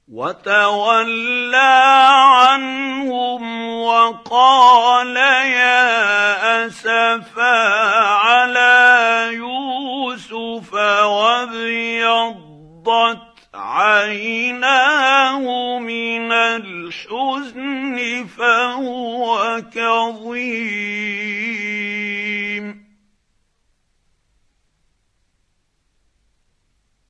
وتولى عنهم وقال يا أسفا على يوسف وابيضت عيناه من الحزن فهو كظيم.